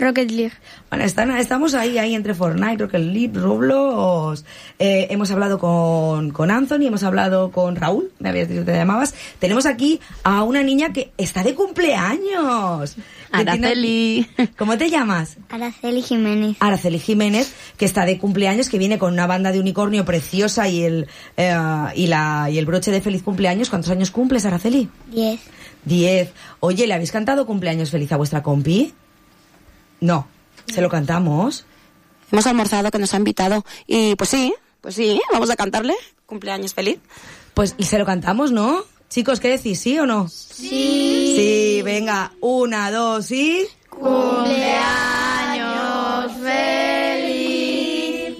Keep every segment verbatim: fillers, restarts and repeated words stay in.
Rocket League. Bueno, están, estamos ahí, ahí entre Fortnite, Rocket League, Roblox. Eh, hemos hablado con, con Anthony, hemos hablado con Raúl, me habías dicho que te llamabas. Tenemos aquí a una niña que está de cumpleaños. Araceli. Tiene... ¿Cómo te llamas? Araceli Jiménez. Araceli Jiménez, que está de cumpleaños, que viene con una banda de unicornio preciosa y el, eh, y la, y el broche de feliz cumpleaños. ¿Cuántos años cumples, Araceli? Diez. Diez. Oye, ¿le habéis cantado cumpleaños feliz a vuestra compi? No. ¿Se lo cantamos? Hemos almorzado, que nos ha invitado. Y pues sí, pues sí, vamos a cantarle. Cumpleaños feliz. Pues y se lo cantamos, ¿no? Chicos, ¿qué decís? ¿Sí o no? Sí. Sí, venga. Una, dos y... Cumpleaños feliz.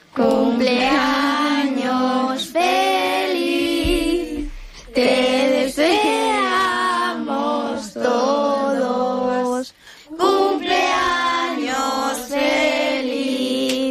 Cumpleaños feliz. Te deseamos todos. Cumpleaños feliz.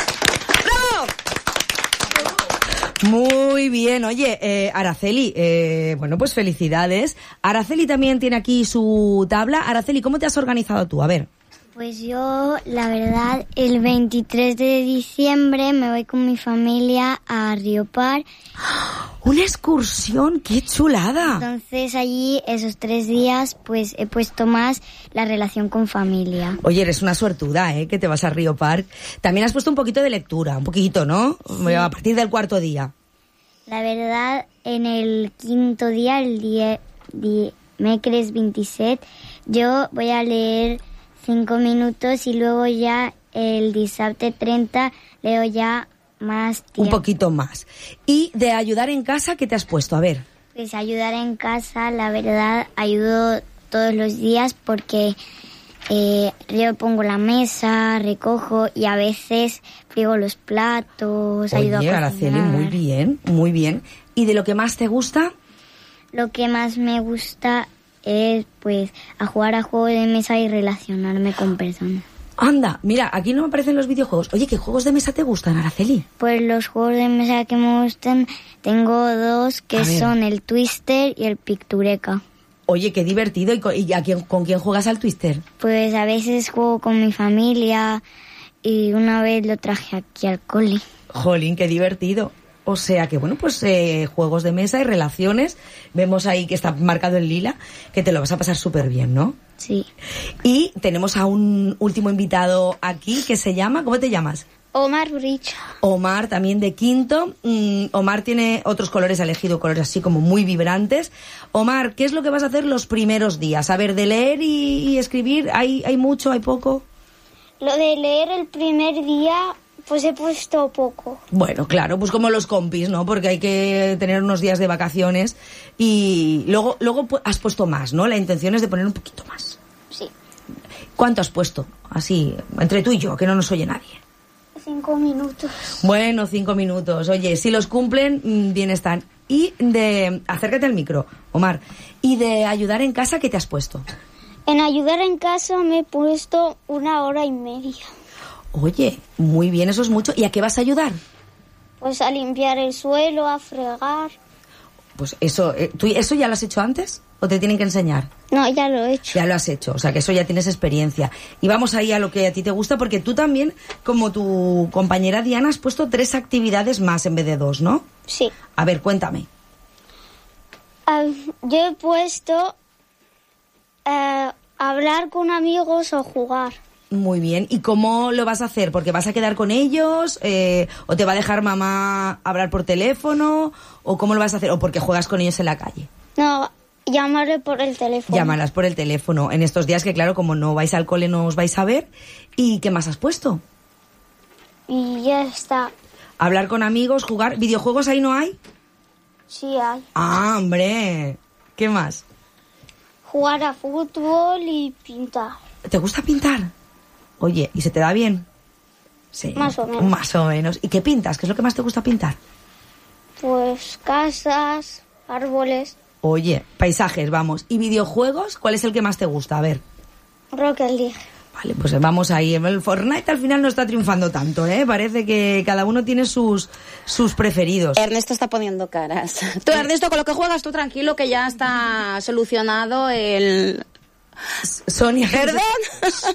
Muy bien, oye, eh, Araceli, eh, bueno, pues felicidades. Araceli también tiene aquí su tabla. Araceli, ¿cómo te has organizado tú? A ver. Pues yo, la verdad, el veintitrés de diciembre me voy con mi familia a Río Par. ¡Una excursión! ¡Qué chulada! Entonces allí, esos tres días, pues he puesto más la relación con familia. Oye, eres una suertuda, ¿eh? Que te vas a Río Park. También has puesto un poquito de lectura, un poquito, ¿no? Sí. A partir del cuarto día. La verdad, en el quinto día, el día dimecres veintisiete, yo voy a leer cinco minutos y luego ya el dissabte treinta leo ya más tiempo. Un poquito más. Y de ayudar en casa, ¿qué te has puesto? A ver. Pues ayudar en casa, la verdad, ayudo todos los días porque eh, yo pongo la mesa, recojo y a veces friego los platos, Oye, ayudo a cocinar. Araceli, muy bien, muy bien. ¿Y de lo que más te gusta? Lo que más me gusta es, pues, a jugar a juegos de mesa y relacionarme con personas. Anda, mira, aquí no me aparecen los videojuegos. Oye, ¿qué juegos de mesa te gustan, Araceli? Pues los juegos de mesa que me gustan, tengo dos que son el Twister y el Pictureka. Oye, qué divertido. ¿Y con, y a quién, con quién juegas al Twister? Pues a veces juego con mi familia y una vez lo traje aquí al cole. Jolín, qué divertido. O sea que, bueno, pues eh, juegos de mesa y relaciones. Vemos ahí que está marcado en lila, que te lo vas a pasar súper bien, ¿no? Sí. Y tenemos a un último invitado aquí que se llama... ¿Cómo te llamas? Omar Rich. Omar, también de quinto. Mm, Omar tiene otros colores, ha elegido colores así como muy vibrantes. Omar, ¿qué es lo que vas a hacer los primeros días? A ver, de leer y, y escribir, ¿hay, ¿hay mucho, hay poco? Lo de leer el primer día... Pues he puesto poco. Bueno, claro, pues como los compis, ¿no? Porque hay que tener unos días de vacaciones y luego luego has puesto más, ¿no? La intención es de poner un poquito más. Sí. ¿Cuánto has puesto? Así, entre tú y yo, que no nos oye nadie. Cinco minutos. Bueno, cinco minutos. Oye, si los cumplen, bien están. Y de... Acércate al micro, Omar. Y de ayudar en casa, ¿qué te has puesto? En ayudar en casa me he puesto una hora y media. Oye, muy bien, eso es mucho. ¿Y a qué vas a ayudar? Pues a limpiar el suelo, a fregar. Pues eso, eh, ¿tú eso ya lo has hecho antes o te tienen que enseñar? No, ya lo he hecho. Ya lo has hecho, o sea que eso ya tienes experiencia. Y vamos ahí a lo que a ti te gusta, porque tú también, como tu compañera Diana, has puesto tres actividades más en vez de dos, ¿no? Sí. A ver, cuéntame. Uh, yo he puesto uh, hablar con amigos o jugar. Muy bien. ¿Y cómo lo vas a hacer? ¿Porque vas a quedar con ellos? Eh, ¿O te va a dejar mamá hablar por teléfono? ¿O cómo lo vas a hacer? ¿O porque juegas con ellos en la calle? No, llamarle por el teléfono. Llamarlas por el teléfono. En estos días que, claro, como no vais al cole, no os vais a ver. ¿Y qué más has puesto? Y ya está. Hablar con amigos, jugar. ¿Videojuegos ahí no hay? Sí hay. Ah, hombre. ¿Qué más? Jugar a fútbol y pintar. ¿Te gusta pintar? Oye, ¿y se te da bien? Sí. Más o menos. Más o menos. ¿Y qué pintas? ¿Qué es lo que más te gusta pintar? Pues casas, árboles. Oye, paisajes, vamos. ¿Y videojuegos? ¿Cuál es el que más te gusta? A ver. Rocket League. Vale, pues vamos ahí. El Fortnite al final no está triunfando tanto, ¿eh? Parece que cada uno tiene sus, sus preferidos. Ernesto está poniendo caras. Tú, Ernesto, con lo que juegas, tú tranquilo, que ya está solucionado el... Sonia. ¿Perdón?